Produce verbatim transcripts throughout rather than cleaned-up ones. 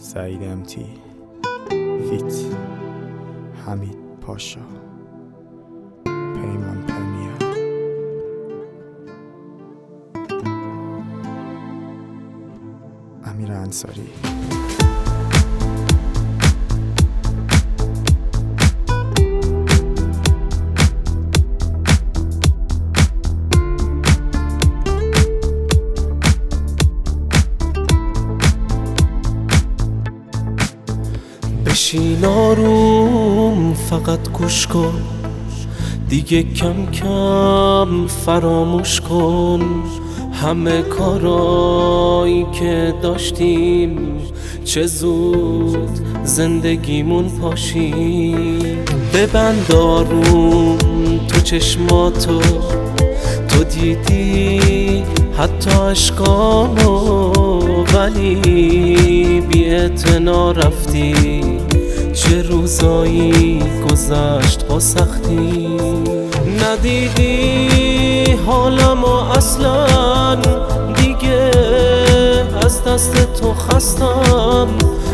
سعید امتی فیت حمید پاشا پیمان پرمیا امیر انصاری. بشین آروم فقط گوش کن، دیگه کم کم فراموش کن همه کارایی که داشتیم، چه زود زندگیمون پاشید. ببند آروم تو چشماتو، تو دیدی حتی عشقامو، ولی بی اعتنا رفتی. چه روزایی گذشت با سختی، ندیدی حالمو اصلا دیگه، از دست تو خستم،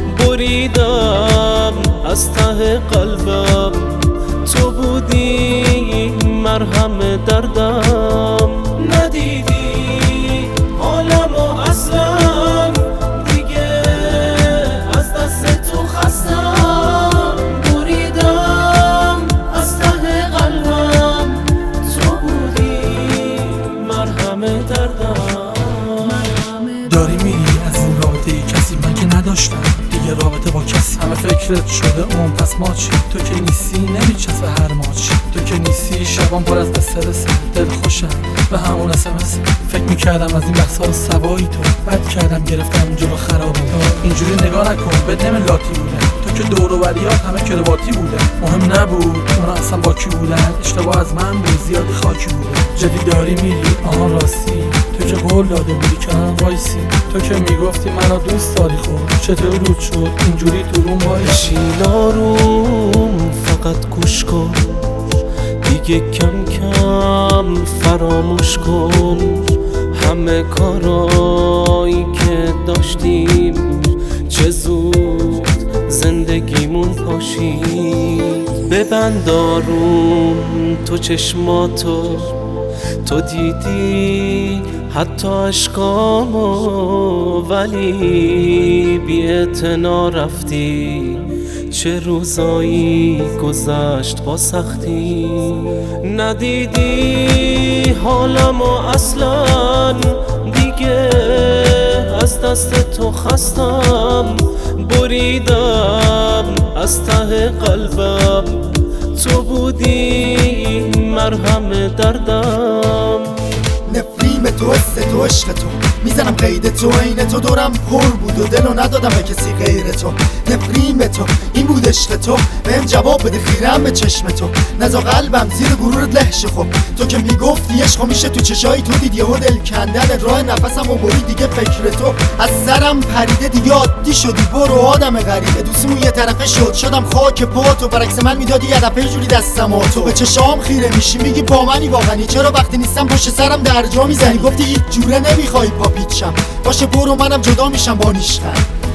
بریدم از ته قلبم، تو بودی مرهم دردم. ندیدی حالمو اصلا دیگه، از دست تو خستم، بریدم از ته قلبم، تو بودی مرهم دردم. داری میری از این رابطه کسی من که نداشتم دیگه، رابطه با کسی همه فکرت شده اون، پس ما چی؟ تو که نیستی نمیچسبه هر ما چی، تو که نیستی شبام پر از استرس، دل خوشم به همون اسمس. فکر میکردم از این بحثا سوایی تو، بد کردم گرفتم جلو خرابی تو. اینجوری نگاه نکن بدنم لاتی بوده، تو که دور و بریات همه کرواتی بوده. مهم نبود اونا اصلا با کی بودن، اشتباه از من بود زیادی خاکی بوده. جدی داری میری؟ آها راستی تو که قول داده بودی کنارم وایسی، تو که میگفتی منو دوست داری، خود چطور رود شد اینجوری تو روم وایسی؟ بشین آروم فقط گوش کن، دیگه کم کم فراموش کن همه کارایی که داشتیم، چه زود زندگیمون پاشید. ببند آروم تو چشماتو، تو دیدی حتی عشقامو، ولی بی اعتنا رفتی. چه روزایی گذشت با سختی، ندیدی حالمو اصلا دیگه، از دست تو خستم، بریدم از ته قلبم، تو بودی مرهم دردم. نفریم تو، حس تو، عشق تو، میزنم قید تو، عین تو دورم پر بود و دلو ندادم به کسی غیر تو. نفریم تو این بود عشق تو، بهم جواب بده خیرم به چشم تو، نزا قلبم زیر گرورت لهشه. خب تو که میگفتی عشق میشه تو چشایی تو، دیدی یهو دل کندن راه نفسم و برید دیگه فکر تو از سرم پریده، دیگه عادی شدی برو آدم غریبه. دوستمون یه طرفه شد شدم خاک پا تو، برعکس من میدادی یه دفعه جوری دستم و تو به چشام خیره میشی، میگی با منی واقعی، چرا وقتی نیستم پشت سرم درجا میزنی؟ گفتی هیچ جوره نمیخوای پا پیچم، باشه برو منم جدا میشم با نیشتن.